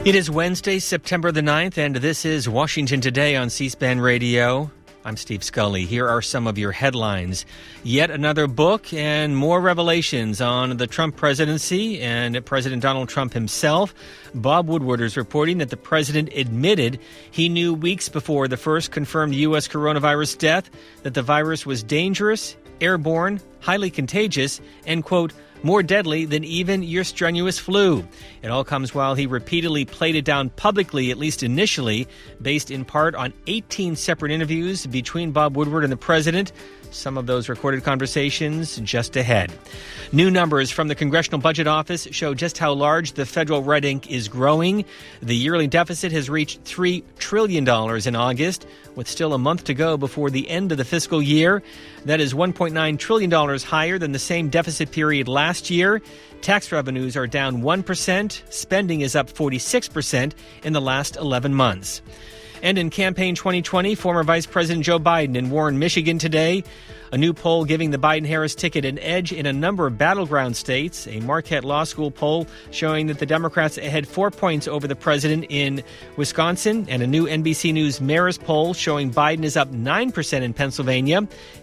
It is Wednesday, September the 9th, and this is Washington Today on C-SPAN Radio. I'm Steve Scully. Here are some of your headlines. Yet another book and more revelations on the Trump presidency and President Donald Trump himself. Bob Woodward is reporting that the president admitted he knew weeks before the first confirmed U.S. coronavirus death that the virus was dangerous, airborne, highly contagious, and, quote, more deadly than even your strenuous flu. It all comes while he repeatedly played it down publicly, at least initially, based in part on 18 separate interviews between Bob Woodward and the president. Some of those recorded conversations just ahead. New numbers from the Congressional Budget Office show just how large the federal red ink is growing. The yearly deficit has reached $3 trillion in August, with still a month to go before the end of the fiscal year. That is $1.9 trillion higher than the same deficit period last year. Tax revenues are down 1%. Spending is up 46% in the last 11 months. And in campaign 2020, former Vice President Joe Biden in Warren, Michigan today. A new poll giving the Biden-Harris ticket an edge in a number of battleground states. A Marquette Law School poll showing that the Democrats ahead 4 points over the president in Wisconsin. And a new NBC News Marist poll showing Biden is up 9% in Pennsylvania,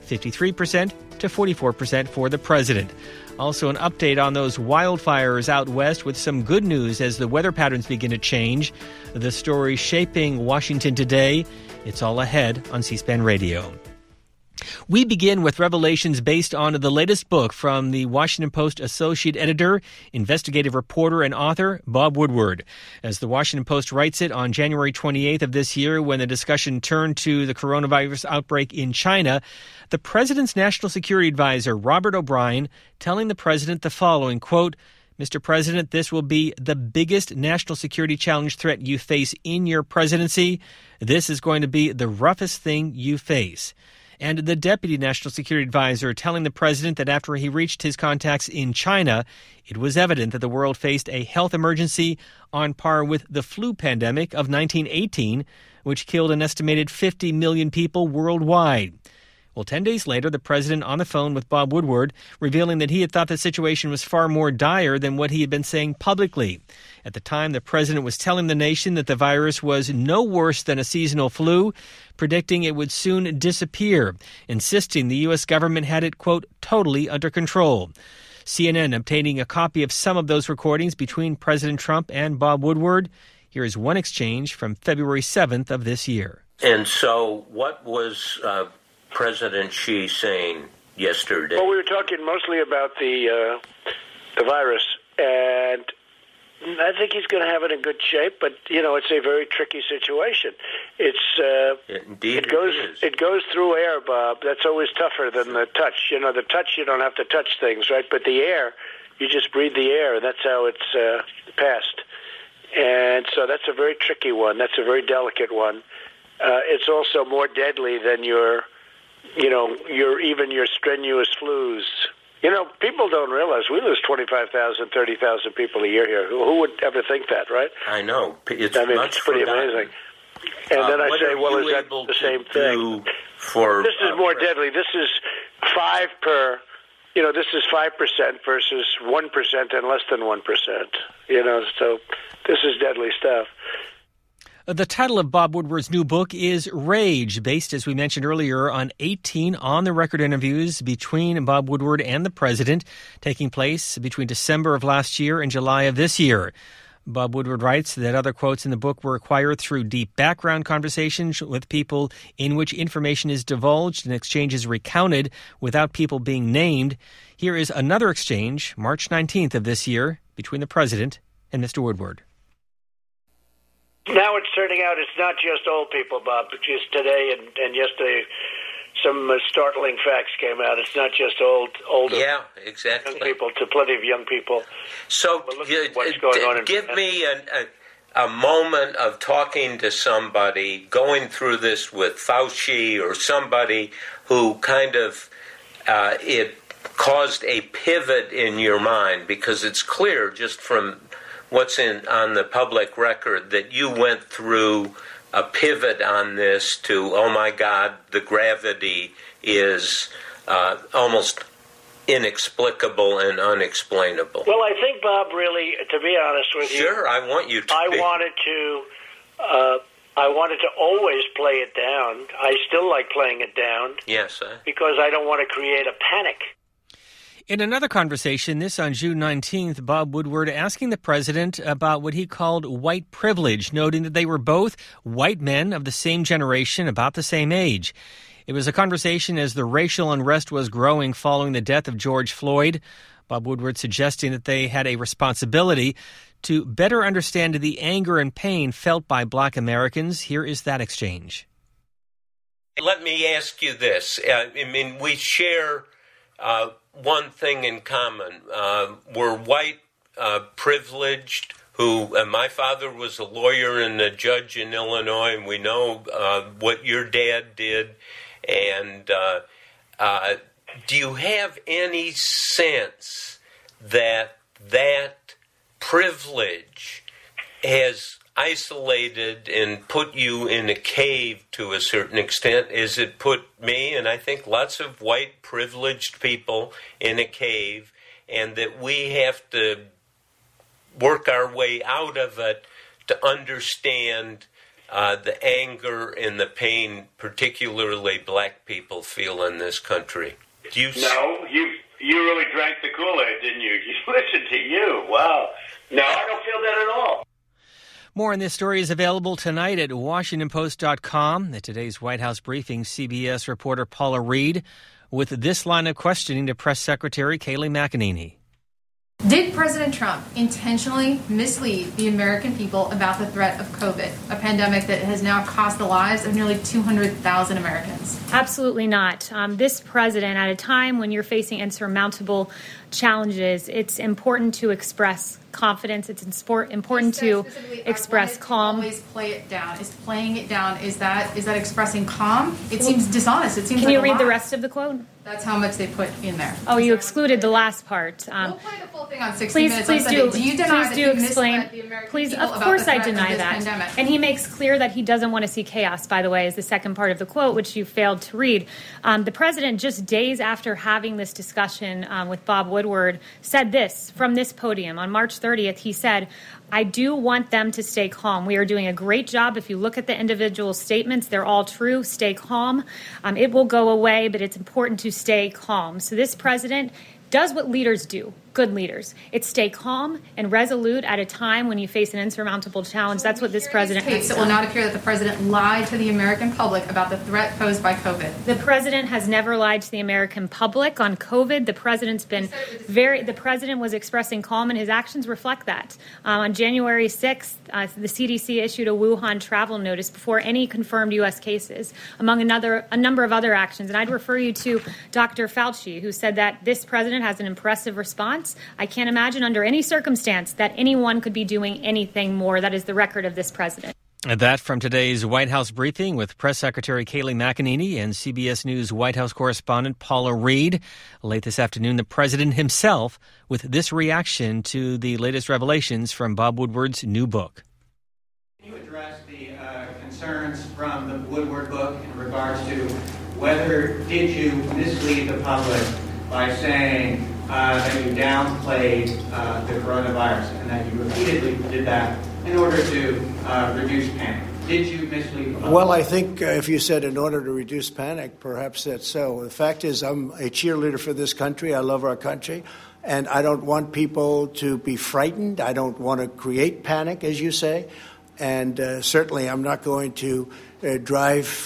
53% to 44% for the president. Also an update on those wildfires out west with some good news as the weather patterns begin to change. The story shaping Washington today. It's all ahead on C-SPAN Radio. We begin with revelations based on the latest book from the Washington Post associate editor, investigative reporter, and author Bob Woodward. As the Washington Post writes it on January 28th of this year, when the discussion turned to the coronavirus outbreak in China, the president's national security advisor, Robert O'Brien, telling the president the following, quote, Mr. President, this will be the biggest national security challenge threat you face in your presidency. This is going to be the roughest thing you face. And the deputy national security advisor telling the president that after he reached his contacts in China, it was evident that the world faced a health emergency on par with the flu pandemic of 1918, which killed an estimated 50 million people worldwide. Well, 10 days later, the president on the phone with Bob Woodward, revealing that he had thought the situation was far more dire than what he had been saying publicly. At the time, the president was telling the nation that the virus was no worse than a seasonal flu, predicting it would soon disappear, insisting the U.S. government had it, quote, totally under control. CNN obtaining a copy of some of those recordings between President Trump and Bob Woodward. Here is one exchange from February 7th of this year. And so what was President Xi saying yesterday? Well, we were talking mostly about the virus, and I think he's going to have it in good shape. But it's a very tricky situation. Indeed, it goes through air, Bob. That's always tougher than the touch. The touch, you don't have to touch things, right? But the air, you just breathe the air, and that's how it's passed. And so that's a very tricky one. That's a very delicate one. It's also more deadly than your strenuous flus. People don't realize we lose 25,000, 30,000 people a year here. Who would ever think that, right? I know. It's pretty amazing. And then I say, well, is that the same thing? This is more deadly. This is 5 per. This is 5% versus 1% and less than 1%. So this is deadly stuff. The title of Bob Woodward's new book is Rage, based, as we mentioned earlier, on 18 on-the-record interviews between Bob Woodward and the president, taking place between December of last year and July of this year. Bob Woodward writes that other quotes in the book were acquired through deep background conversations with people in which information is divulged and exchanges recounted without people being named. Here is another exchange, March 19th of this year, between the president and Mr. Woodward. Now it's turning out it's not just old people, Bob, but just today and yesterday some startling facts came out. It's not just older exactly. young people, to plenty of young people. So what's going on give me a moment of talking to somebody, going through this with Fauci or somebody who kind of it caused a pivot in your mind, because it's clear just from what's on the public record that you went through a pivot on this to, oh my God, the gravity is almost inexplicable and unexplainable. Well, I think, Bob, really, to be honest with you... Sure, I want you to I wanted to always play it down. I still like playing it down. Yes, because I don't want to create a panic. In another conversation, this on June 19th, Bob Woodward asking the president about what he called white privilege, noting that they were both white men of the same generation, about the same age. It was a conversation as the racial unrest was growing following the death of George Floyd. Bob Woodward suggesting that they had a responsibility to better understand the anger and pain felt by Black Americans. Here is that exchange. Let me ask you this. We share one thing in common. We're white, privileged, my father was a lawyer and a judge in Illinois, and we know what your dad did. And do you have any sense that privilege has isolated and put you in a cave to a certain extent, as it put me and I think lots of white privileged people in a cave, and that we have to work our way out of it to understand the anger and the pain particularly Black people feel in this country? No, you really drank the Kool-Aid, didn't you? Listen to you. Wow. No, I don't feel that at all. More on this story is available tonight at WashingtonPost.com. At today's White House briefing, CBS reporter Paula Reed with this line of questioning to Press Secretary Kayleigh McEnany. Did President Trump intentionally mislead the American people about the threat of COVID, a pandemic that has now cost the lives of nearly 200,000 Americans? Absolutely not. This president, at a time when you're facing insurmountable challenges, it's important to express confidence. It's important to express calm. Always play it down. Is playing it down, is that expressing calm? It seems dishonest. It seems. Can you read the rest of the quote? That's how much they put in there. Oh, you excluded the last part. We'll play the full thing on 60 Minutes. Please do. Do you deny please do explain. Please, of course I deny that. Pandemic? And he makes clear that he doesn't want to see chaos, by the way, is the second part of the quote, which you failed to read. The president, just days after having this discussion with Bob Woodward, said this from this podium. On March 30th, he said, I do want them to stay calm. We are doing a great job. If you look at the individual statements, they're all true. Stay calm. It will go away, but it's important to stay calm. So this president does what leaders do, good leaders. It's stay calm and resolute at a time when you face an insurmountable challenge. That's what this president has done. It will not appear that the president lied to the American public about the threat posed by COVID. The president has never lied to the American public on COVID. The president's been the president was expressing calm, and his actions reflect that. On January 6th, the CDC issued a Wuhan travel notice before any confirmed U.S. cases, among a number of other actions. And I'd refer you to Dr. Fauci, who said that this president has an impressive response. I can't imagine under any circumstance that anyone could be doing anything more. That is the record of this president. And that from today's White House briefing with Press Secretary Kayleigh McEnany and CBS News White House correspondent Paula Reed. Late this afternoon, the president himself with this reaction to the latest revelations from Bob Woodward's new book. Can you address the concerns from the Woodward book in regards to whether did you mislead the public by saying that you downplayed the coronavirus and that you repeatedly did that in order to reduce panic? Did you mislead the public? Well, I think if you said in order to reduce panic, perhaps that's so. The fact is I'm a cheerleader for this country. I love our country. And I don't want people to be frightened. I don't want to create panic, as you say. And certainly I'm not going to drive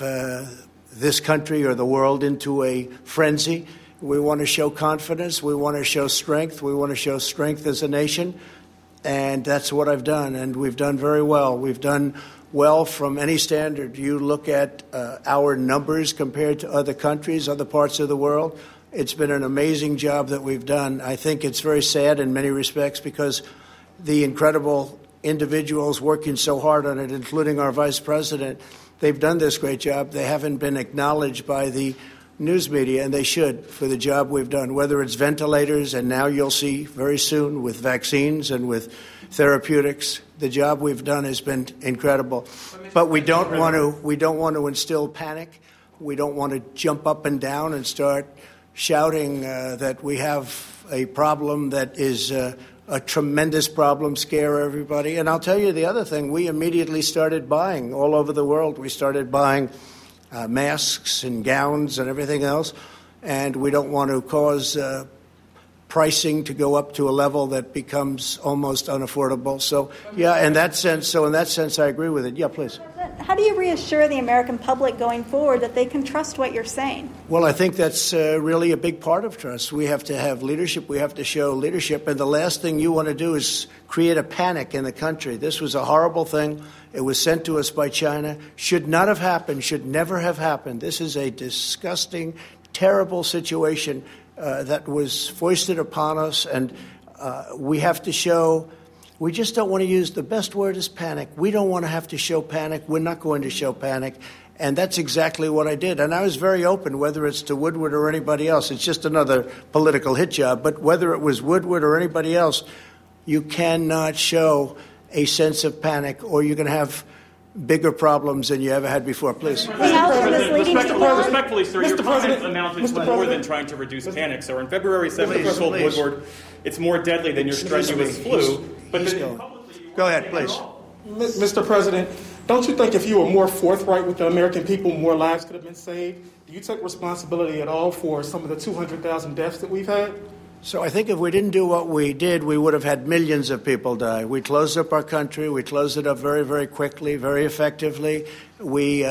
this country or the world into a frenzy. We want to show confidence. We want to show strength. We want to show strength as a nation. And that's what I've done. And we've done very well. We've done well from any standard. You look at our numbers compared to other countries, other parts of the world. It's been an amazing job that we've done. I think it's very sad in many respects because the incredible individuals working so hard on it, including our vice president, they've done this great job. They haven't been acknowledged by the news media, and they should, for the job we've done, whether it's ventilators, and now you'll see very soon with vaccines and with therapeutics. The job we've done has been incredible. But we don't want to instill panic. We don't want to jump up and down and start shouting that we have a problem that is a tremendous problem, scare everybody. And I'll tell you the other thing, we immediately started buying all over the world. We started buying masks and gowns and everything else, and we don't want to cause pricing to go up to a level that becomes almost unaffordable. So, yeah, in that sense, I agree with it. Yeah, please. How do you reassure the American public going forward that they can trust what you're saying? Well, I think that's really a big part of trust. We have to have leadership. We have to show leadership. And the last thing you want to do is create a panic in the country. This was a horrible thing. It was sent to us by China. Should not have happened, should never have happened. This is a disgusting, terrible situation that was foisted upon us. And we have to show. We just don't want to use the best word is panic. We don't want to have to show panic. We're not going to show panic. And that's exactly what I did. And I was very open, whether it's to Woodward or anybody else. It's just another political hit job. But whether it was Woodward or anybody else, you cannot show a sense of panic or you're going to have bigger problems than you ever had before. Please. Respectfully, sir, your comments amounted to more than trying to reduce panic. So on February 7th, you told Woodward it's more deadly than your strenuous flu. Go ahead, please. Mr. President, don't you think if you were more forthright with the American people, more lives could have been saved? Do you take responsibility at all for some of the 200,000 deaths that we've had? So I think if we didn't do what we did, we would have had millions of people die. We closed up our country. We closed it up very, very quickly, very effectively. We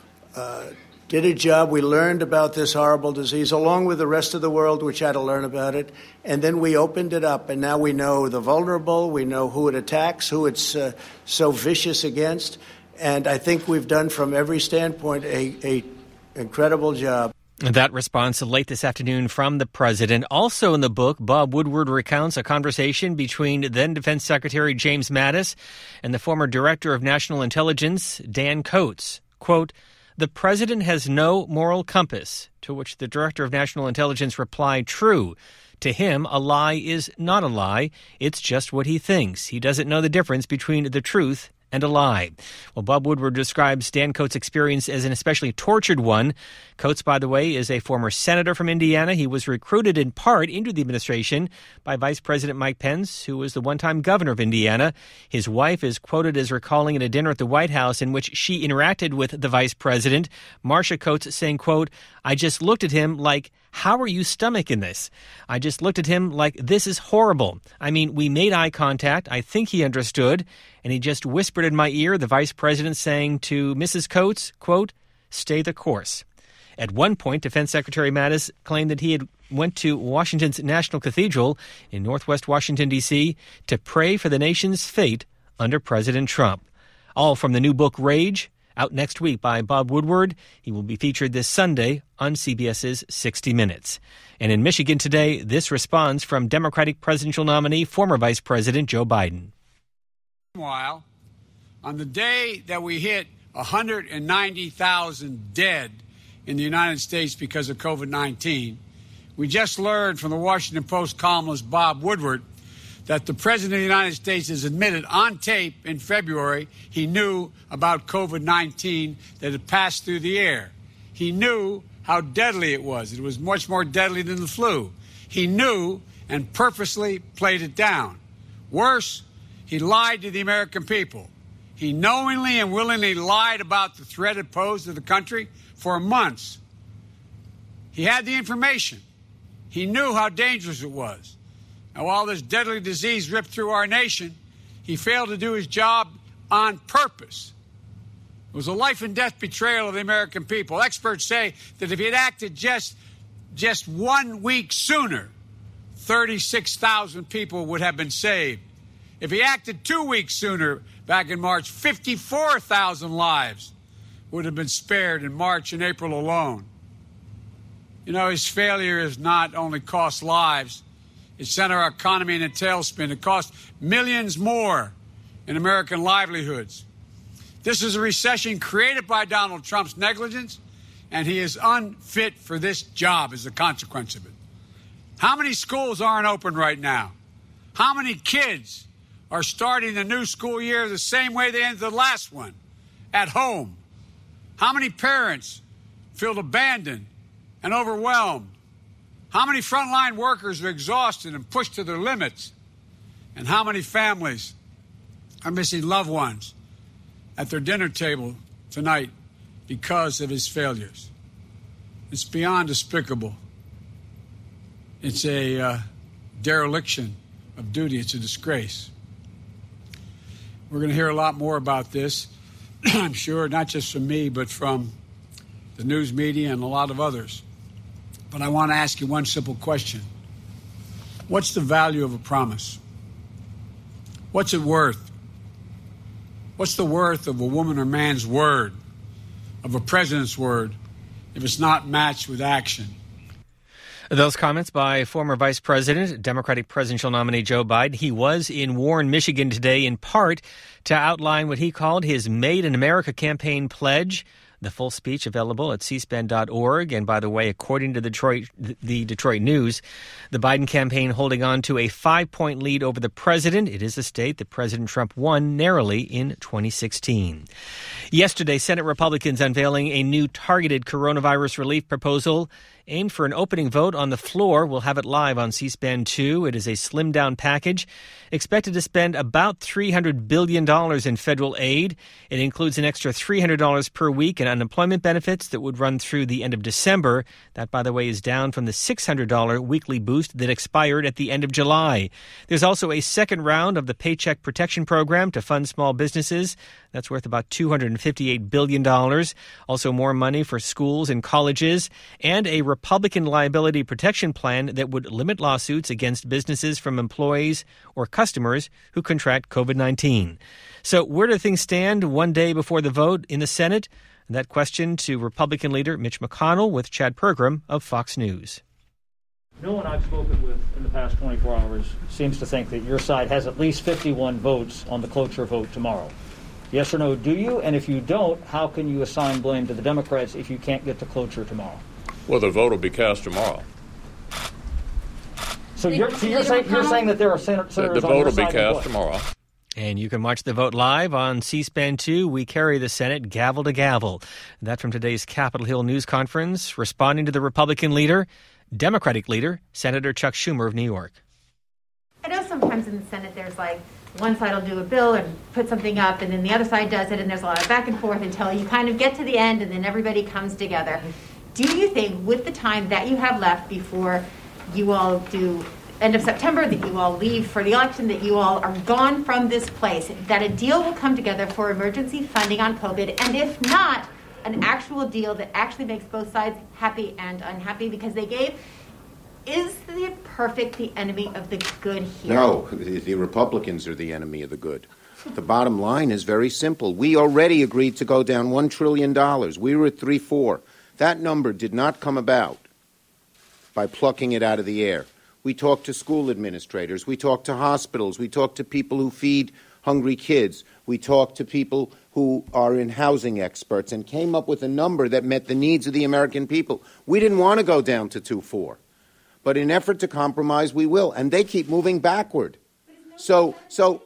did a job. We learned about this horrible disease, along with the rest of the world, which had to learn about it. And then we opened it up, and now we know the vulnerable. We know who it attacks, who it's so vicious against. And I think we've done, from every standpoint, a incredible job. That response late this afternoon from the president. Also in the book, Bob Woodward recounts a conversation between then Defense Secretary James Mattis and the former Director of National Intelligence, Dan Coats. Quote, "The president has no moral compass," to which the Director of National Intelligence replied, "True. To him, a lie is not a lie. It's just what he thinks. He doesn't know the difference between the truth and a lie." Well, Bob Woodward describes Dan Coats' experience as an especially tortured one. Coats, by the way, is a former senator from Indiana. He was recruited in part into the administration by Vice President Mike Pence, who was the one-time governor of Indiana. His wife is quoted as recalling at a dinner at the White House in which she interacted with the vice president, Marcia Coats, saying, quote, "I just looked at him like, how are you stomaching this? I just looked at him like, this is horrible. I mean, we made eye contact. I think he understood. And he just whispered in my ear, the vice president saying to Mrs. Coats, quote, stay the course." At one point, Defense Secretary Mattis claimed that he had went to Washington's National Cathedral in northwest Washington, D.C. to pray for the nation's fate under President Trump. All from the new book, Rage, out next week by Bob Woodward. He will be featured this Sunday on CBS's 60 Minutes. And in Michigan today, this response from Democratic presidential nominee, former Vice President Joe Biden. Meanwhile, on the day that we hit 190,000 dead in the United States because of COVID-19, we just learned from the Washington Post columnist Bob Woodward that the President of the United States has admitted on tape in February he knew about COVID-19 that had passed through the air. He knew how deadly it was. It was much more deadly than the flu. He knew and purposely played it down. Worse, he lied to the American people. He knowingly and willingly lied about the threat it posed to the country for months. He had the information. He knew how dangerous it was. Now, while this deadly disease ripped through our nation, he failed to do his job on purpose. It was a life and death betrayal of the American people. Experts say that if he had acted just 1 week sooner, 36,000 people would have been saved. If he acted 2 weeks sooner, back in March, 54,000 lives would have been spared in March and April alone. You know, his failure has not only cost lives, it sent our economy in a tailspin. It cost millions more in American livelihoods. This is a recession created by Donald Trump's negligence, and he is unfit for this job as a consequence of it. How many schools aren't open right now? How many kids are starting the new school year the same way they ended the last one, at home? How many parents feel abandoned and overwhelmed? How many frontline workers are exhausted and pushed to their limits? And how many families are missing loved ones at their dinner table tonight because of his failures? It's beyond despicable. It's a dereliction of duty. It's a disgrace. We're going to hear a lot more about this, I'm sure, not just from me, but from the news media and a lot of others. But I want to ask you one simple question. What's the value of a promise? What's it worth? What's the worth of a woman or man's word, of a president's word, if it's not matched with action? Those comments by former Vice President, Democratic presidential nominee Joe Biden. He was in Warren, Michigan today in part to outline what he called his Made in America campaign pledge. The full speech available at cspan.org. And by the way, according to the Detroit News, the Biden campaign holding on to a 5-point lead over the president. It is a state that President Trump won narrowly in 2016. Yesterday, Senate Republicans unveiling a new targeted coronavirus relief proposal aimed for an opening vote on the floor. We'll have it live on C-SPAN 2. It is a slimmed-down package expected to spend about $300 billion in federal aid. It includes an extra $300 per week in unemployment benefits that would run through the end of December. That, by the way, is down from the $600 weekly boost that expired at the end of July. There's also a second round of the Paycheck Protection Program to fund small businesses. That's worth about $258 billion. Also more money for schools and colleges, and a Republican liability protection plan that would limit lawsuits against businesses from employees or customers who contract COVID-19. So where do things stand one day before the vote in the Senate? That question to Republican leader Mitch McConnell with Chad Pergram of Fox News. No one I've spoken with in the past 24 hours seems to think that your side has at least 51 votes on the cloture vote tomorrow. Yes or no, do you? And if you don't, how can you assign blame to the Democrats if you can't get to cloture tomorrow? Well, the vote will be cast tomorrow. So you're saying that there are senators on your side? The vote will be cast tomorrow. And you can watch the vote live on C-SPAN 2. We carry the Senate gavel to gavel. That from today's Capitol Hill news conference, responding to the Republican leader, Democratic leader, Senator Chuck Schumer of New York. I know sometimes in the Senate there's like one side will do a bill and put something up, and then the other side does it, and there's a lot of back and forth until you kind of get to the end, and then everybody comes together. Do you think, with the time that you have left before you all do end of September, that you all leave for the election, that you all are gone from this place, that a deal will come together for emergency funding on COVID, and if not, an actual deal that actually makes both sides happy and unhappy because they gave? Is the perfect the enemy of the good here? No, the Republicans are the enemy of the good. The bottom line is very simple. We already agreed to go down $1 trillion. We were at 3.4. That number did not come about by plucking it out of the air. We talked to school administrators. We talked to hospitals. We talked to people who feed hungry kids. We talked to people who are in housing experts and came up with a number that met the needs of the American people. We didn't want to go down to 2.4. But in effort to compromise, we will. And they keep moving backward. Is no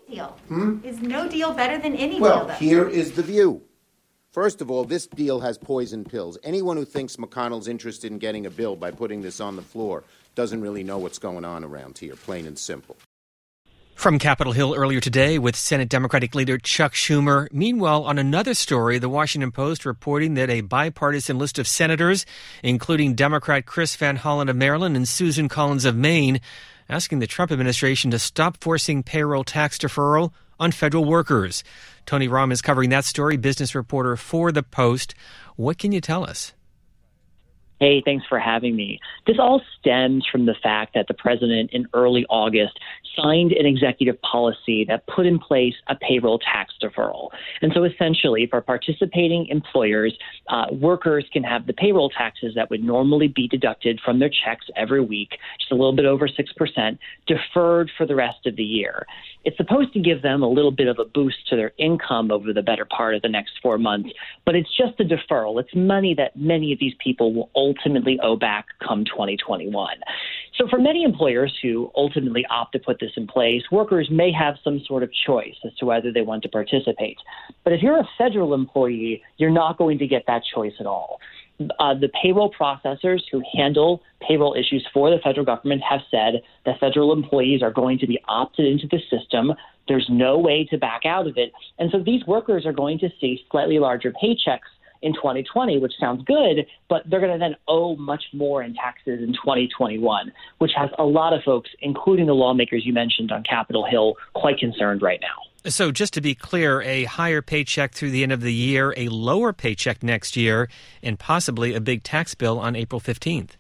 deal better than any deal? Well, here is the view. First of all, this deal has poison pills. Anyone who thinks McConnell's interested in getting a bill by putting this on the floor doesn't really know what's going on around here, plain and simple. From Capitol Hill earlier today with Senate Democratic leader Chuck Schumer. Meanwhile, on another story, the Washington Post reporting that a bipartisan list of senators, including Democrat Chris Van Hollen of Maryland and Susan Collins of Maine, asking the Trump administration to stop forcing payroll tax deferral on federal workers. Tony Rahm is covering that story, business reporter for the Post. What can you tell us? Hey, thanks for having me. This all stems from the fact that the president in early August signed an executive policy that put in place a payroll tax deferral. And so essentially for participating employers, workers can have the payroll taxes that would normally be deducted from their checks every week, just a little bit over 6%, deferred for the rest of the year. It's supposed to give them a little bit of a boost to their income over the better part of the next 4 months, but it's just a deferral. It's money that many of these people will ultimately owe back come 2021. So for many employers who ultimately opt to put this in place, workers may have some sort of choice as to whether they want to participate. But if you're a federal employee, you're not going to get that choice at all. The payroll processors who handle payroll issues for the federal government have said that federal employees are going to be opted into the system. There's no way to back out of it. And so these workers are going to see slightly larger paychecks in 2020, which sounds good, but they're going to then owe much more in taxes in 2021, which has a lot of folks, including the lawmakers you mentioned on Capitol Hill, quite concerned right now. So just to be clear, a higher paycheck through the end of the year, a lower paycheck next year, and possibly a big tax bill on April 15th.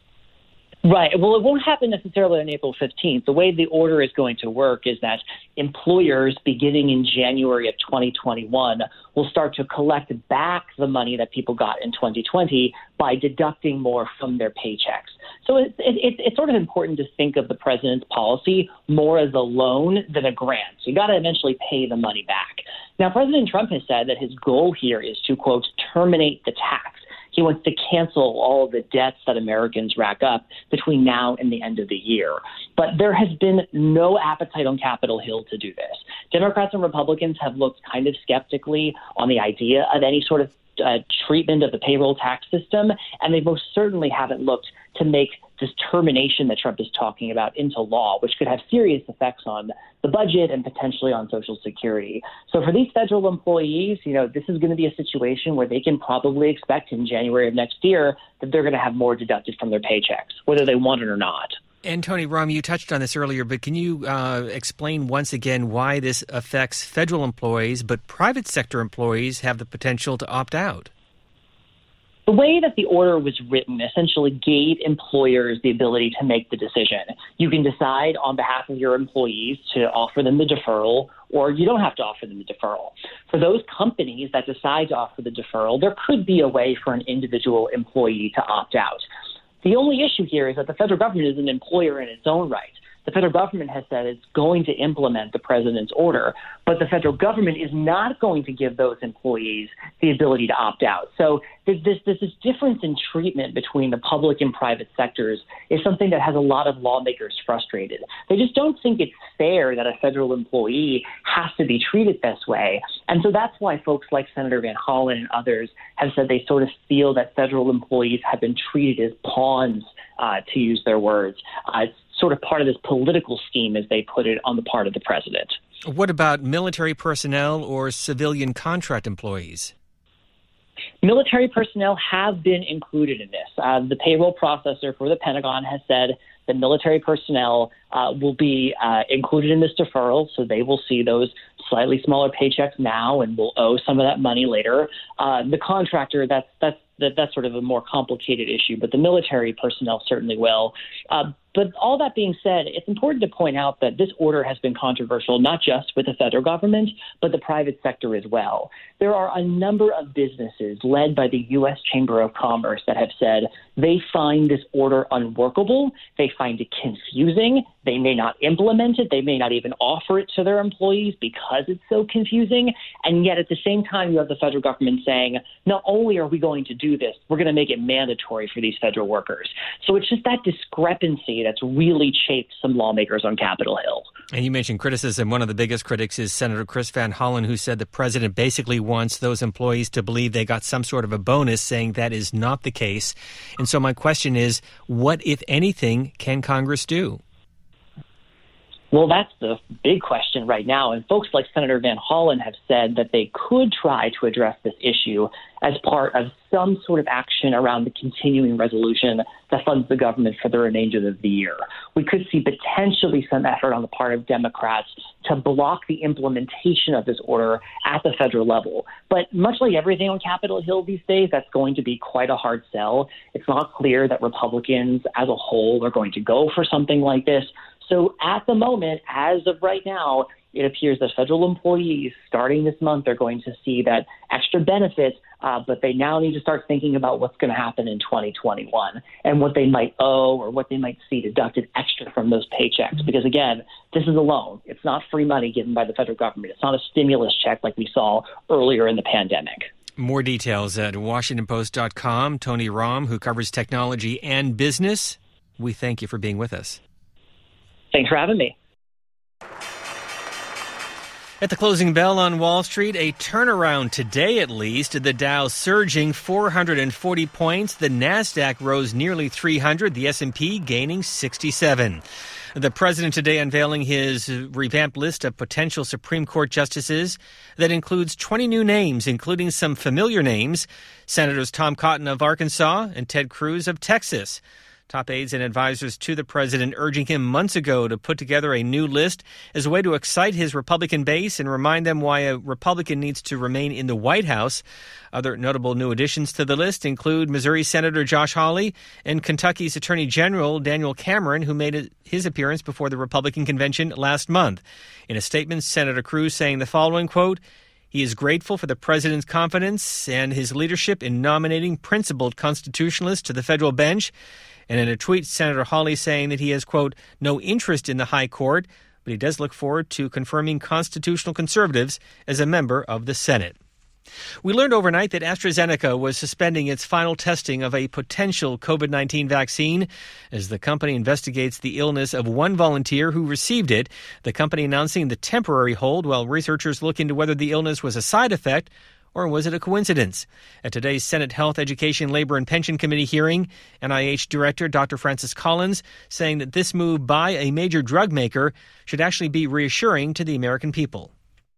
Right. Well, it won't happen necessarily on April 15th. The way the order is going to work is that employers, beginning in January of 2021, will start to collect back the money that people got in 2020 by deducting more from their paychecks. So it's sort of important to think of the president's policy more as a loan than a grant. So you got to eventually pay the money back. Now, President Trump has said that his goal here is to, quote, terminate the tax. He wants to cancel all of the debts that Americans rack up between now and the end of the year. But there has been no appetite on Capitol Hill to do this. Democrats and Republicans have looked kind of skeptically on the idea of any sort of treatment of the payroll tax system, and they most certainly haven't looked to make this termination that Trump is talking about into law, which could have serious effects on the budget and potentially on Social Security. So for these federal employees, this is going to be a situation where they can probably expect in January of next year that they're going to have more deducted from their paychecks, whether they want it or not. And Tony Romm, you touched on this earlier, but can you explain once again why this affects federal employees, but private sector employees have the potential to opt out? The way that the order was written essentially gave employers the ability to make the decision. You can decide on behalf of your employees to offer them the deferral, or you don't have to offer them the deferral. For those companies that decide to offer the deferral, there could be a way for an individual employee to opt out. The only issue here is that the federal government is an employer in its own right. The federal government has said it's going to implement the president's order, but the federal government is not going to give those employees the ability to opt out. So this difference in treatment between the public and private sectors is something that has a lot of lawmakers frustrated. They just don't think it's fair that a federal employee has to be treated this way. And so that's why folks like Senator Van Hollen and others have said they sort of feel that federal employees have been treated as pawns, to use their words. It's sort of part of this political scheme, as they put it, on the part of the president. What about military personnel or civilian contract employees? Military personnel have been included in this. The payroll processor for the Pentagon has said that military personnel will be included in this deferral, so they will see those slightly smaller paychecks now and will owe some of that money later. The contractor, that's sort of a more complicated issue, but the military personnel certainly will. But all that being said, it's important to point out that this order has been controversial, not just with the federal government, but the private sector as well. There are a number of businesses led by the U.S. Chamber of Commerce that have said they find this order unworkable. They find it confusing. They may not implement it. They may not even offer it to their employees because it's so confusing. And yet at the same time, you have the federal government saying, not only are we going to do this, we're going to make it mandatory for these federal workers. So it's just that discrepancy that's really chafed some lawmakers on Capitol Hill. And you mentioned criticism. One of the biggest critics is Senator Chris Van Hollen, who said the president basically wants those employees to believe they got some sort of a bonus, saying that is not the case. And so my question is, what, if anything, can Congress do? Well, that's the big question right now. And folks like Senator Van Hollen have said that they could try to address this issue as part of some sort of action around the continuing resolution that funds the government for the remainder of the year. We could see potentially some effort on the part of Democrats to block the implementation of this order at the federal level. But much like everything on Capitol Hill these days, that's going to be quite a hard sell. It's not clear that Republicans as a whole are going to go for something like this. So at the moment, as of right now, it appears that federal employees starting this month are going to see that extra benefit, but they now need to start thinking about what's going to happen in 2021 and what they might owe or what they might see deducted extra from those paychecks. Because, again, this is a loan. It's not free money given by the federal government. It's not a stimulus check like we saw earlier in the pandemic. More details at WashingtonPost.com. Tony Romm, who covers technology and business, we thank you for being with us. Thanks for having me. At the closing bell on Wall Street, a turnaround today at least. The Dow surging 440 points. The Nasdaq rose nearly 300. The S&P gaining 67. The president today unveiling his revamped list of potential Supreme Court justices that includes 20 new names, including some familiar names. Senators Tom Cotton of Arkansas and Ted Cruz of Texas. Top aides and advisors to the president urging him months ago to put together a new list as a way to excite his Republican base and remind them why a Republican needs to remain in the White House. Other notable new additions to the list include Missouri Senator Josh Hawley and Kentucky's Attorney General Daniel Cameron, who made his appearance before the Republican convention last month. In a statement, Senator Cruz saying the following, quote, "He is grateful for the president's confidence and his leadership in nominating principled constitutionalists to the federal bench." And in a tweet, Senator Hawley saying that he has, quote, "no interest in the high court, but he does look forward to confirming constitutional conservatives as a member of the Senate." We learned overnight that AstraZeneca was suspending its final testing of a potential COVID-19 vaccine as the company investigates the illness of one volunteer who received it. The company announcing the temporary hold while researchers look into whether the illness was a side effect or was it a coincidence? At today's Senate Health, Education, Labor, and Pension Committee hearing, NIH Director Dr. Francis Collins saying that this move by a major drug maker should actually be reassuring to the American people.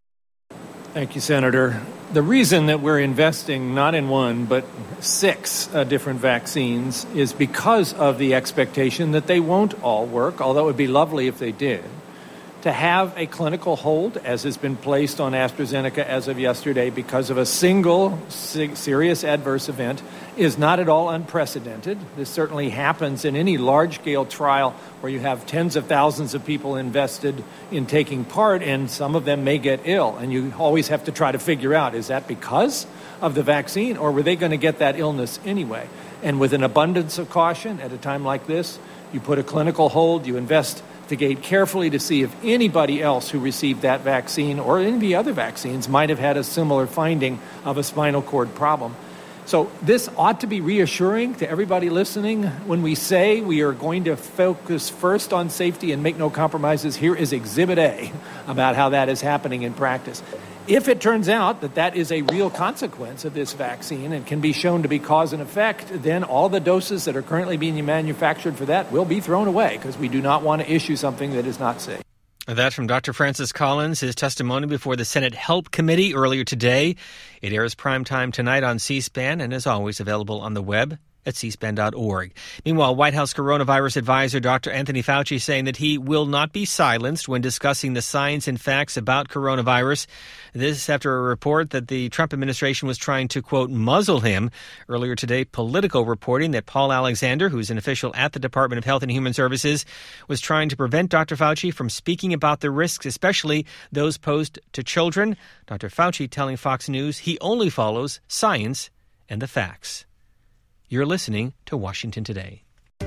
Thank you, Senator. The reason that we're investing not in one, but 6 different vaccines is because of the expectation that they won't all work, although it would be lovely if they did. To have a clinical hold, as has been placed on AstraZeneca as of yesterday because of a single serious adverse event, is not at all unprecedented. This certainly happens in any large-scale trial where you have tens of thousands of people invested in taking part, and some of them may get ill. And you always have to try to figure out, is that because of the vaccine, or were they going to get that illness anyway? And with an abundance of caution at a time like this, you put a clinical hold, you investigate carefully to see if anybody else who received that vaccine or any of the other vaccines might have had a similar finding of a spinal cord problem. So this ought to be reassuring to everybody listening. When we say we are going to focus first on safety and make no compromises, here is Exhibit A about how that is happening in practice. If it turns out that that is a real consequence of this vaccine and can be shown to be cause and effect, then all the doses that are currently being manufactured for that will be thrown away because we do not want to issue something that is not safe. That from Dr. Francis Collins, his testimony before the Senate Help Committee earlier today. It airs primetime tonight on C-SPAN and is always available on the web at cspan.org. Meanwhile, White House coronavirus advisor Dr. Anthony Fauci saying that he will not be silenced when discussing the science and facts about coronavirus. This after a report that the Trump administration was trying to, quote, muzzle him. Earlier today, Politico reporting that Paul Alexander, who's an official at the Department of Health and Human Services, was trying to prevent Dr. Fauci from speaking about the risks, especially those posed to children. Dr. Fauci telling Fox News he only follows science and the facts. You're listening to Washington Today.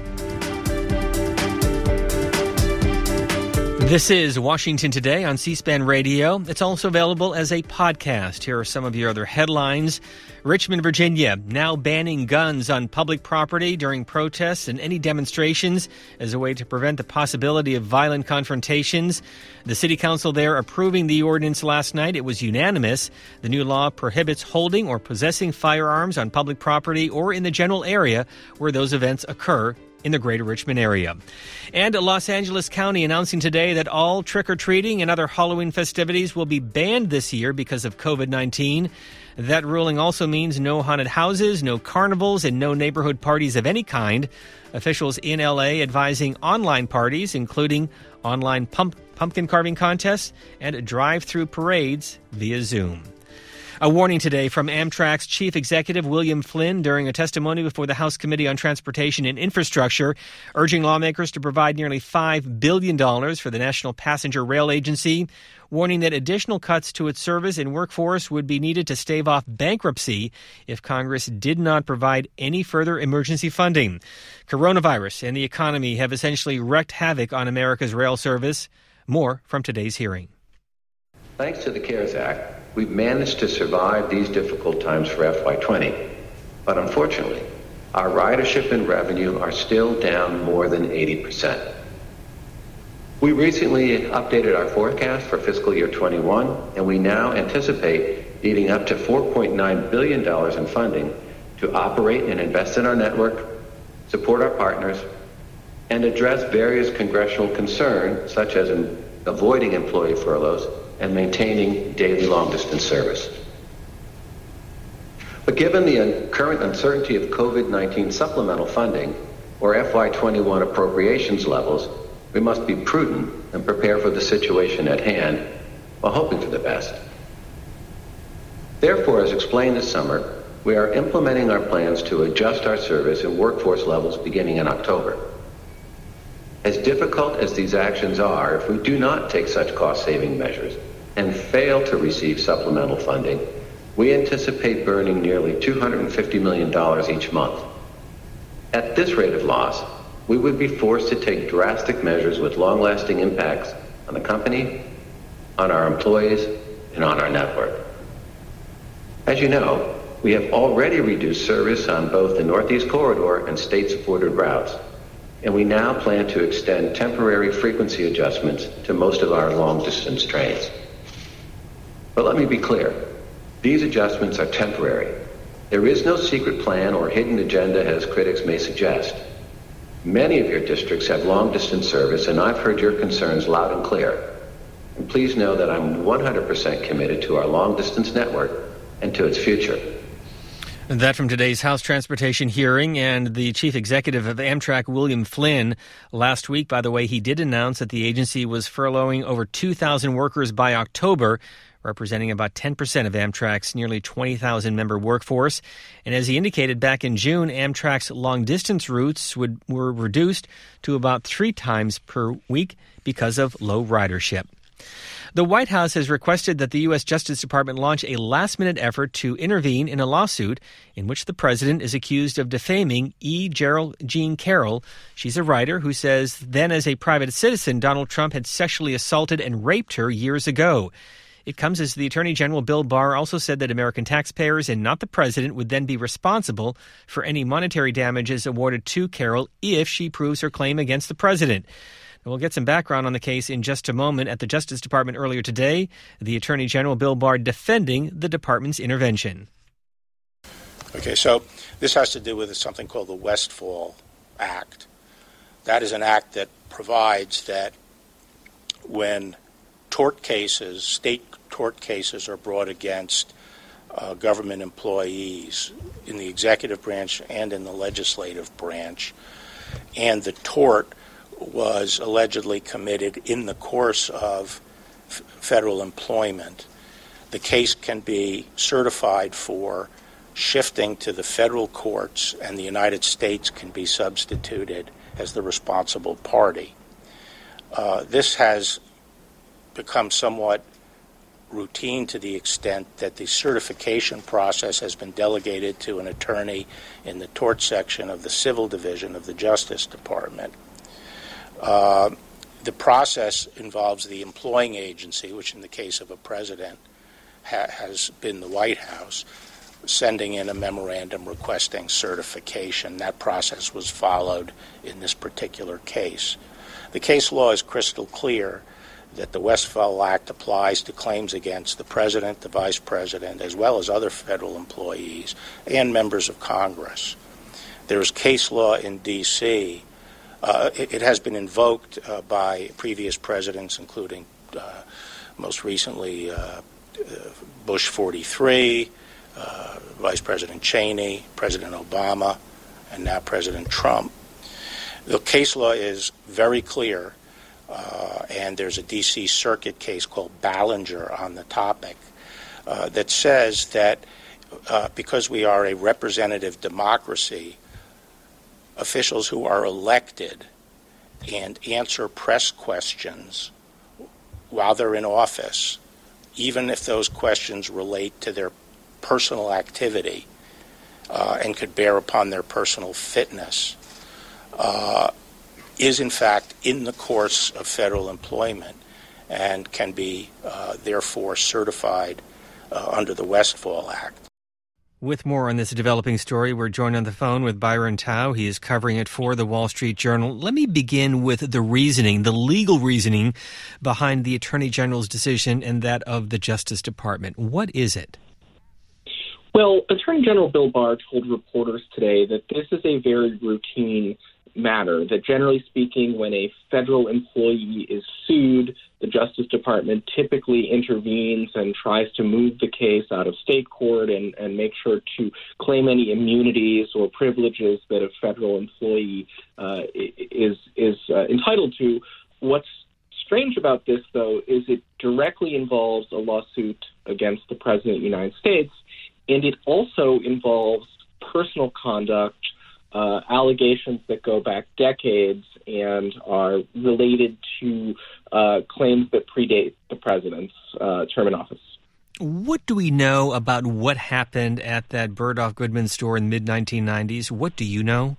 This is Washington Today on C-SPAN Radio. It's also available as a podcast. Here are some of your other headlines. Richmond, Virginia, now banning guns on public property during protests and any demonstrations as a way to prevent the possibility of violent confrontations. The city council there approving the ordinance last night. It was unanimous. The new law prohibits holding or possessing firearms on public property or in the general area where those events occur in the greater Richmond area. And Los Angeles County announcing today that all trick-or-treating and other Halloween festivities will be banned this year because of COVID-19. That ruling also means no haunted houses, no carnivals, and no neighborhood parties of any kind. Officials in L.A. advising online parties, including online pumpkin carving contests and drive-through parades via Zoom. A warning today from Amtrak's chief executive, William Flynn, during a testimony before the House Committee on Transportation and Infrastructure, urging lawmakers to provide nearly $5 billion for the National Passenger Rail Agency, warning that additional cuts to its service and workforce would be needed to stave off bankruptcy if Congress did not provide any further emergency funding. Coronavirus and the economy have essentially wreaked havoc on America's rail service. More from today's hearing. Thanks to the CARES Act, we've managed to survive these difficult times for FY20. But unfortunately, our ridership and revenue are still down more than 80%. We recently updated our forecast for fiscal year 21, and we now anticipate needing up to $4.9 billion in funding to operate and invest in our network, support our partners, and address various congressional concerns, such as avoiding employee furloughs and maintaining daily long-distance service. But given the current uncertainty of COVID-19 supplemental funding or FY21 appropriations levels, we must be prudent and prepare for the situation at hand while hoping for the best. Therefore, as explained this summer, we are implementing our plans to adjust our service and workforce levels beginning in October. As difficult as these actions are, if we do not take such cost-saving measures and fail to receive supplemental funding, we anticipate burning nearly $250 million each month. At this rate of loss, we would be forced to take drastic measures with long-lasting impacts on the company, on our employees, and on our network. As you know, we have already reduced service on both the Northeast Corridor and state-supported routes, and we now plan to extend temporary frequency adjustments to most of our long-distance trains. But let me be clear. These adjustments are temporary. There is no secret plan or hidden agenda as critics may suggest. Many of your districts have long-distance service, and I've heard your concerns loud and clear. And please know that I'm 100% committed to our long-distance network and to its future. And that from today's House Transportation hearing, and the chief executive of Amtrak, William Flynn. Last week, by the way, he did announce that the agency was furloughing over 2,000 workers by October, representing about 10% of Amtrak's nearly 20,000-member workforce. And as he indicated back in June, Amtrak's long-distance routes were reduced to about 3 times per week because of low ridership. The White House has requested that the U.S. Justice Department launch a last-minute effort to intervene in a lawsuit in which the president is accused of defaming E. Gerald Jean Carroll. She's a writer who says then as a private citizen, Donald Trump had sexually assaulted and raped her years ago. It comes as the Attorney General Bill Barr also said that American taxpayers and not the president would then be responsible for any monetary damages awarded to Carroll if she proves her claim against the president. And we'll get some background on the case in just a moment. At the Justice Department earlier today, the Attorney General Bill Barr defending the department's intervention. Okay, so this has to do with something called the Westfall Act. That is an act that provides that when tort cases, state tort cases are brought against government employees in the executive branch and in the legislative branch, and the tort was allegedly committed in the course of federal employment, the case can be certified for shifting to the federal courts, and the United States can be substituted as the responsible party. This has become somewhat routine to the extent that the certification process has been delegated to an attorney in the tort section of the Civil Division of the Justice Department. The process involves the employing agency, which in the case of a president has been the White House, sending in a memorandum requesting certification. That process was followed in this particular case. The case law is crystal clear that the Westfall Act applies to claims against the president, the vice president, as well as other federal employees and members of Congress. There is case law in D.C. It has been invoked by previous presidents, including most recently Bush 43, Vice President Cheney, President Obama, and now President Trump. The case law is very clear. And there's a D.C. Circuit case called Ballinger on the topic that says that because we are a representative democracy, officials who are elected and answer press questions while they're in office, even if those questions relate to their personal activity and could bear upon their personal fitness, is in fact in the course of federal employment and can be therefore certified under the Westfall Act. With more on this developing story, we're joined on the phone with Byron Tao. He is covering it for the Wall Street Journal. Let me begin with the reasoning, the legal reasoning behind the Attorney General's decision and that of the Justice Department. What is it? Well, Attorney General Bill Barr told reporters today that this is a very routine matter, that generally speaking, when a federal employee is sued, the Justice Department typically intervenes and tries to move the case out of state court and make sure to claim any immunities or privileges that a federal employee is entitled to. What's strange about this, though, is it directly involves a lawsuit against the President of the United States, and it also involves personal conduct, allegations that go back decades and are related to claims that predate the president's term in office. What do we know about what happened at that Bergdorf Goodman store in the mid-1990s? What do you know?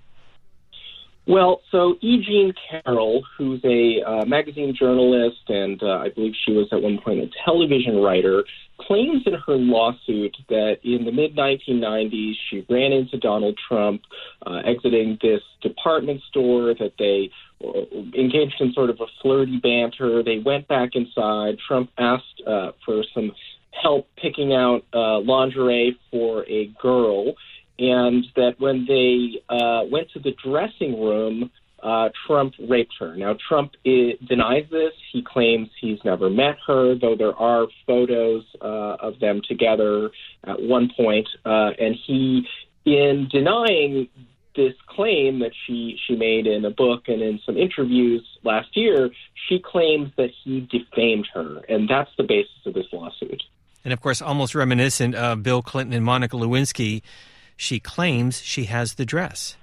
Well, so E. Jean Carroll, who's a magazine journalist, and I believe she was at one point a television writer, claims in her lawsuit that in the mid-1990s she ran into Donald Trump exiting this department store, that they engaged in sort of a flirty banter. They went back inside. Trump asked for some help picking out lingerie for a girl, and that when they went to the dressing room, Trump raped her. Now, Trump denies this. He claims he's never met her, though there are photos of them together at one point. And he, in denying this claim that she made in a book and in some interviews last year, she claims that he defamed her. And that's the basis of this lawsuit. And, of course, almost reminiscent of Bill Clinton and Monica Lewinsky, she claims she has the dress.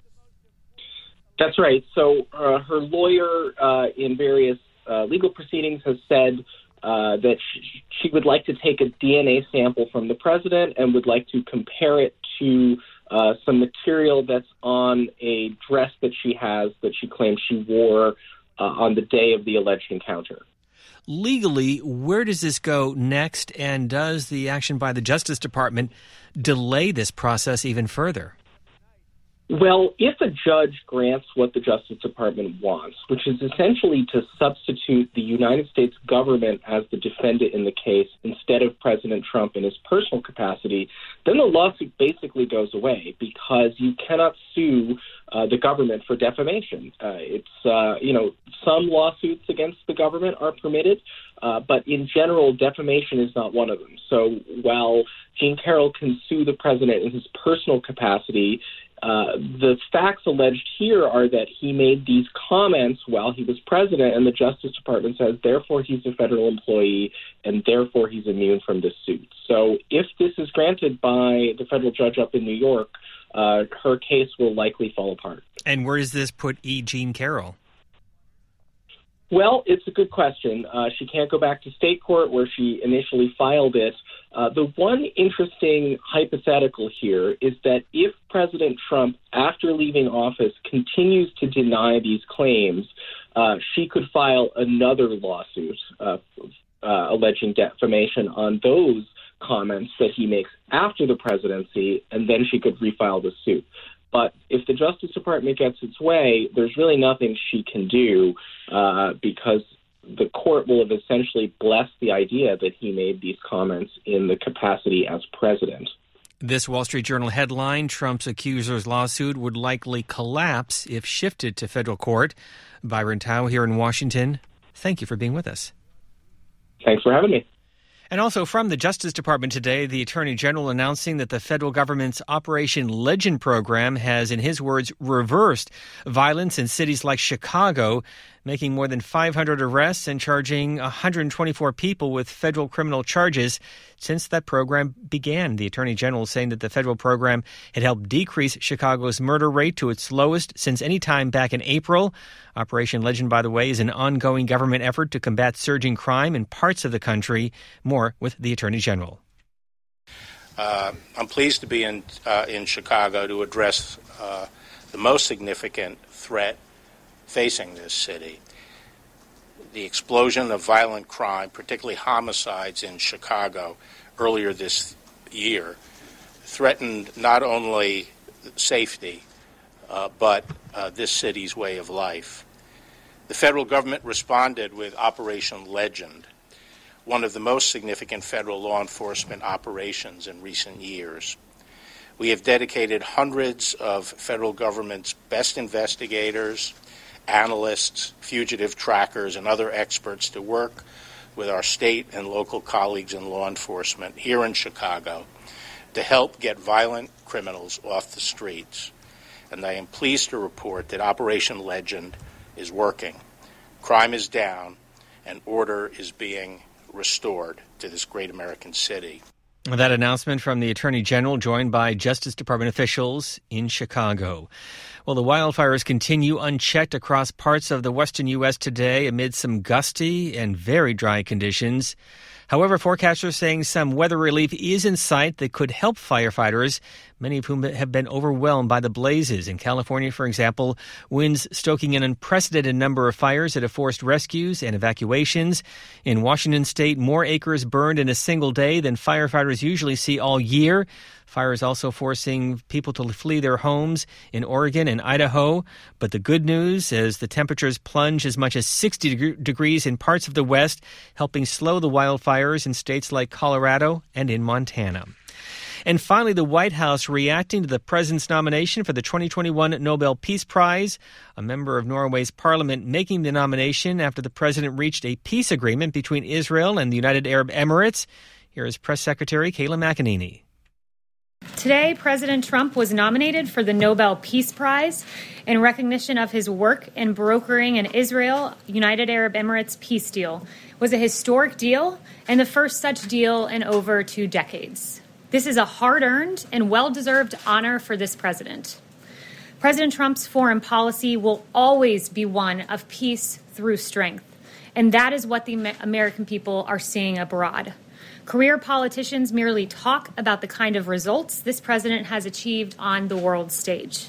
That's right. So her lawyer in various legal proceedings has said that she would like to take a DNA sample from the president and would like to compare it to some material that's on a dress that she has that she claims she wore on the day of the alleged encounter. Legally, where does this go next, and does the action by the Justice Department delay this process even further? Well, if a judge grants what the Justice Department wants, which is essentially to substitute the United States government as the defendant in the case instead of President Trump in his personal capacity, then the lawsuit basically goes away because you cannot sue the government for defamation. Some lawsuits against the government are permitted, but in general, defamation is not one of them. So while Jean Carroll can sue the president in his personal capacity, the facts alleged here are that he made these comments while he was president, and the Justice Department says, therefore, he's a federal employee, and therefore he's immune from this suit. So if this is granted by the federal judge up in New York, her case will likely fall apart. And where does this put E. Jean Carroll? Well, it's a good question. She can't go back to state court where she initially filed it. The one interesting hypothetical here is that if President Trump, after leaving office, continues to deny these claims, she could file another lawsuit alleging defamation on those comments that he makes after the presidency, and then she could refile the suit. But if the Justice Department gets its way, there's really nothing she can do because the court will have essentially blessed the idea that he made these comments in the capacity as president. This Wall Street Journal headline, Trump's accuser's lawsuit would likely collapse if shifted to federal court. Byron Tao here in Washington. Thank you for being with us. Thanks for having me. And also from the Justice Department today, the Attorney General announcing that the federal government's Operation Legend program has, in his words, reversed violence in cities like Chicago, making more than 500 arrests and charging 124 people with federal criminal charges since that program began. The Attorney General saying that the federal program had helped decrease Chicago's murder rate to its lowest since any time back in April. Operation Legend, by the way, is an ongoing government effort to combat surging crime in parts of the country. More with the Attorney General. I'm pleased to be in Chicago to address the most significant threat facing this city. The explosion of violent crime, particularly homicides in Chicago earlier this year, threatened not only safety, but this city's way of life. The federal government responded with Operation Legend, one of the most significant federal law enforcement operations in recent years. We have dedicated hundreds of federal government's best investigators, analysts, fugitive trackers, and other experts to work with our state and local colleagues in law enforcement here in Chicago to help get violent criminals off the streets. And I am pleased to report that Operation Legend is working. Crime is down, and order is being restored to this great American city. That announcement from the Attorney General, joined by Justice Department officials in Chicago. Well, the wildfires continue unchecked across parts of the western U.S. today amid some gusty and very dry conditions. However, forecasters saying some weather relief is in sight that could help firefighters, many of whom have been overwhelmed by the blazes. In California, for example, winds stoking an unprecedented number of fires that have forced rescues and evacuations. In Washington state, more acres burned in a single day than firefighters usually see all year. Fires also forcing people to flee their homes in Oregon and Idaho. But the good news is the temperatures plunge as much as 60 degrees in parts of the West, helping slow the wildfires in states like Colorado and in Montana. And finally, the White House reacting to the president's nomination for the 2021 Nobel Peace Prize. A member of Norway's parliament making the nomination after the president reached a peace agreement between Israel and the United Arab Emirates. Here is Press Secretary Kayleigh McEnany. Today, President Trump was nominated for the Nobel Peace Prize in recognition of his work in brokering an Israel-United Arab Emirates peace deal. It was a historic deal and the first such deal in over 2 decades. This is a hard-earned and well-deserved honor for this president. President Trump's foreign policy will always be one of peace through strength, and that is what the American people are seeing abroad. Career politicians merely talk about the kind of results this president has achieved on the world stage.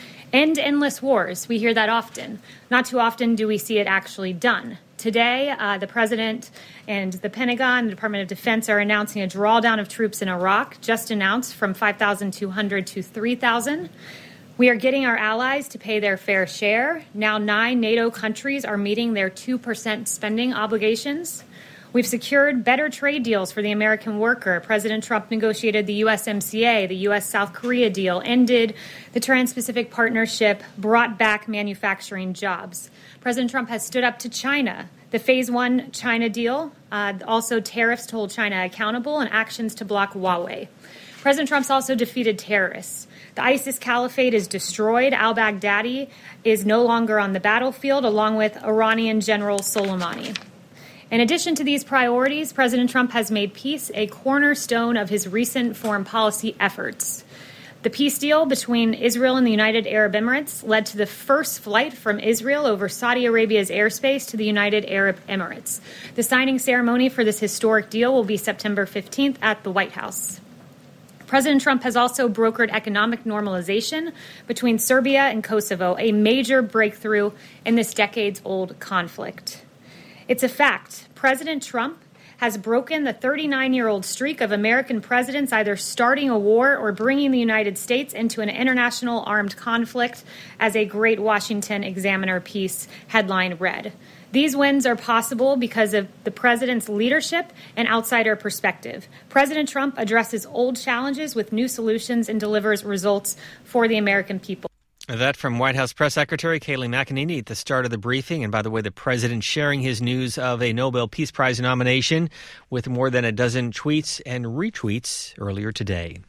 End endless wars, we hear that often. Not too often do we see it actually done. Today, the president and the Pentagon, the Department of Defense, are announcing a drawdown of troops in Iraq, just announced from 5,200 to 3,000. We are getting our allies to pay their fair share. Now 9 NATO countries are meeting their 2% spending obligations. We've secured better trade deals for the American worker. President Trump negotiated the USMCA, the U.S.-South Korea deal, ended the Trans-Pacific Partnership, brought back manufacturing jobs. President Trump has stood up to China. The Phase 1 China deal, also tariffs to hold China accountable, and actions to block Huawei. President Trump's also defeated terrorists. The ISIS caliphate is destroyed. Al-Baghdadi is no longer on the battlefield, along with Iranian General Soleimani. In addition to these priorities, President Trump has made peace a cornerstone of his recent foreign policy efforts. The peace deal between Israel and the United Arab Emirates led to the first flight from Israel over Saudi Arabia's airspace to the United Arab Emirates. The signing ceremony for this historic deal will be September 15th at the White House. President Trump has also brokered economic normalization between Serbia and Kosovo, a major breakthrough in this decades-old conflict. It's a fact. President Trump has broken the 39-year-old streak of American presidents either starting a war or bringing the United States into an international armed conflict, as a Great Washington Examiner piece headline read. These wins are possible because of the president's leadership and outsider perspective. President Trump addresses old challenges with new solutions and delivers results for the American people. That from White House Press Secretary Kayleigh McEnany at the start of the briefing. And by the way, the president sharing his news of a Nobel Peace Prize nomination with more than a dozen tweets and retweets earlier today.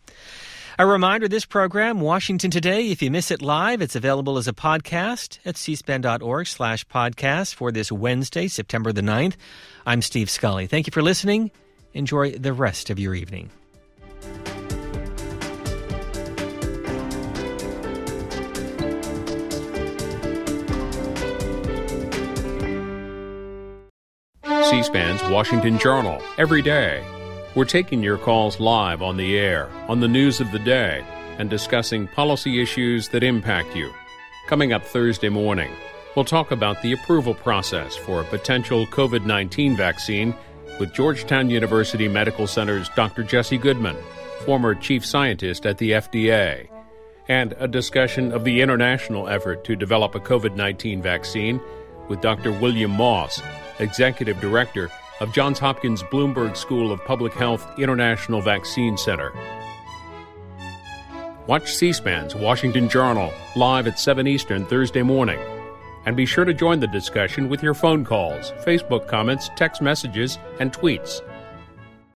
A reminder, this program, Washington Today, if you miss it live, it's available as a podcast at cspan.org/podcast for this Wednesday, September the 9th. I'm Steve Scully. Thank you for listening. Enjoy the rest of your evening. C-SPAN's Washington Journal, every day. We're taking your calls live on the air, on the news of the day, and discussing policy issues that impact you. Coming up Thursday morning, we'll talk about the approval process for a potential COVID-19 vaccine with Georgetown University Medical Center's Dr. Jesse Goodman. former chief scientist at the FDA, and a discussion of the international effort to develop a COVID-19 vaccine with Dr. William Moss, Executive Director of Johns Hopkins Bloomberg School of Public Health International Vaccine Center. Watch C-SPAN's Washington Journal live at 7 Eastern Thursday morning. And be sure to join the discussion with your phone calls, Facebook comments, text messages, and tweets.